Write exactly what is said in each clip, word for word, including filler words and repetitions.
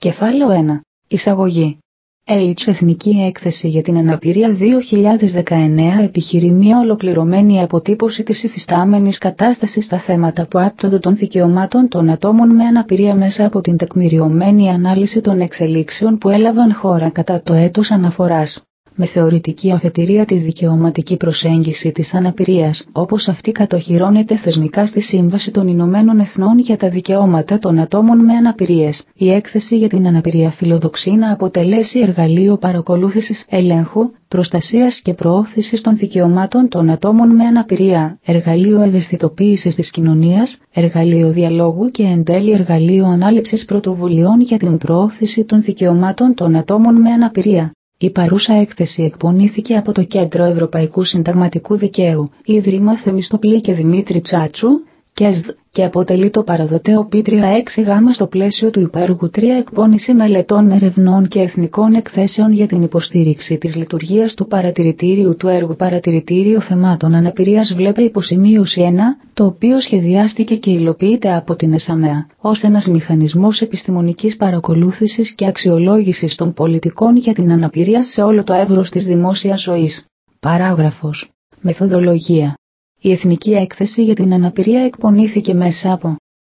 Κεφάλαιο ένα. Εισαγωγή. H. Εθνική Έκθεση για την Αναπηρία δύο χιλιάδες δεκαεννέα επιχειρεί μια ολοκληρωμένη αποτύπωση της υφιστάμενης κατάστασης στα θέματα που άπτονται των δικαιωμάτων των ατόμων με αναπηρία μέσα από την τεκμηριωμένη ανάλυση των εξελίξεων που έλαβαν χώρα κατά το έτος αναφοράς. Με θεωρητική αφετηρία τη δικαιωματική προσέγγιση της αναπηρίας, όπως αυτή κατοχυρώνεται θεσμικά στη Σύμβαση των Ηνωμένων Εθνών για τα Δικαιώματα των Ατόμων με Αναπηρίες, η έκθεση για την αναπηρία φιλοδοξεί να αποτελέσει εργαλείο παρακολούθησης, ελέγχου, προστασίας και προώθησης των δικαιωμάτων των ατόμων με αναπηρία, εργαλείο ευαισθητοποίησης της κοινωνίας, εργαλείο διαλόγου και εν τέλει εργαλείο ανάληψης πρωτοβουλειών για την προώθηση των δικαιωμάτων των ατόμων με αναπηρία. Η παρούσα έκθεση εκπονήθηκε από το Κέντρο Ευρωπαϊκού Συνταγματικού Δικαίου, Ίδρυμα Θεμιστοκλή και Δημήτρη Τσάτσου, ΚΕΣΔ, και αποτελεί το παραδοτέο πι τρία έξι γ στο πλαίσιο του υπέργου τρία εκπόνηση μελετών, ερευνών και εθνικών εκθέσεων για την υποστήριξη της λειτουργίας του παρατηρητήριου του έργου Παρατηρητήριο Θεμάτων Αναπηρίας βλέπε υποσημείωση ένα, το οποίο σχεδιάστηκε και υλοποιείται από την ΕΣΑΜΕΑ, ως ένας μηχανισμός επιστημονικής παρακολούθησης και αξιολόγησης των πολιτικών για την αναπηρία σε όλο το εύρος της δημόσιας ζωής. Παράγραφος. Μεθοδολογία. Η Εθνική Έκθεση για την Αναπηρία εκπονήθηκε μέσα από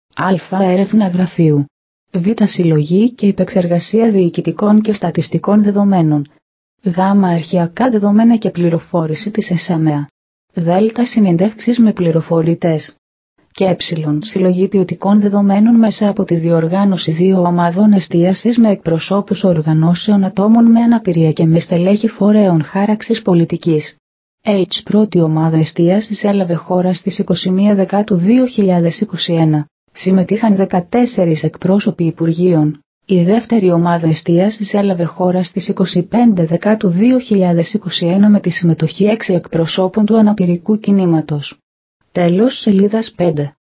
α. Έρευνα γραφείου, β. Συλλογή και υπεξεργασία διοικητικών και στατιστικών δεδομένων, γ. Αρχαιακά δεδομένα και πληροφόρηση της ΕΣΑΜΕΑ, δ. Συνεντεύξεις με πληροφορητές και ε. Συλλογή ποιοτικών δεδομένων μέσα από τη διοργάνωση δύο ομάδων εστίασης με εκπροσώπους οργανώσεων ατόμων με αναπηρία και με στελέχη φορέων χάραξης πολιτικής. H. Πρώτη ομάδα εστίασης έλαβε χώρα στις είκοσι μία Δεκάτου δύο χιλιάδες είκοσι ένα. Συμμετείχαν δεκατέσσερις εκπρόσωποι Υπουργείων. Η δεύτερη ομάδα εστίασης έλαβε χώρα στις είκοσι πέντε Δεκάτου δύο χιλιάδες είκοσι ένα με τη συμμετοχή έξι εκπροσώπων του αναπηρικού κινήματος. Τέλος σελίδας πέντε.